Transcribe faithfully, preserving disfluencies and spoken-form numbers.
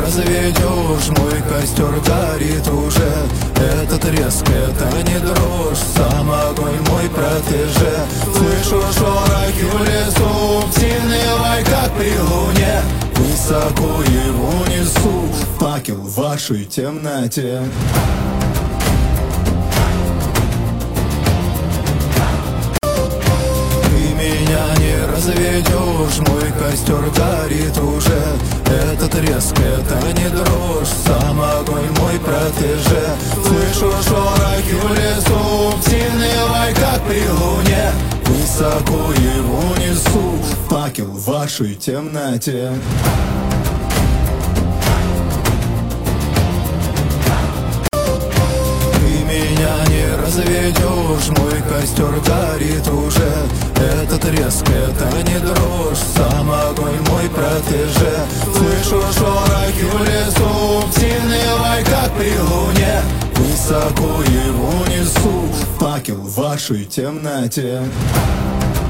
разведешь. Мой костер горит уже. Это треск, это не дрожь. Сам огонь мой протеже. Слышу шорохи в лесу. Птиный лай, как при луне. Высоко его несу. Факел в вашей темноте. Разведешь, мой костер горит уже. Это треск, это не дрожь. Сам огонь мой протеже. Слышу шорохи в лесу. Птиный лай, как при луне. Высоко его несу. Факел в вашей темноте. Разведешь, мой костер горит уже. Это треск, это не дрожь. Сам огонь мой протеже. Слышу шорохи в лесу. Птиный лай, как при луне. Высоко его несу. Факел в вашей темноте.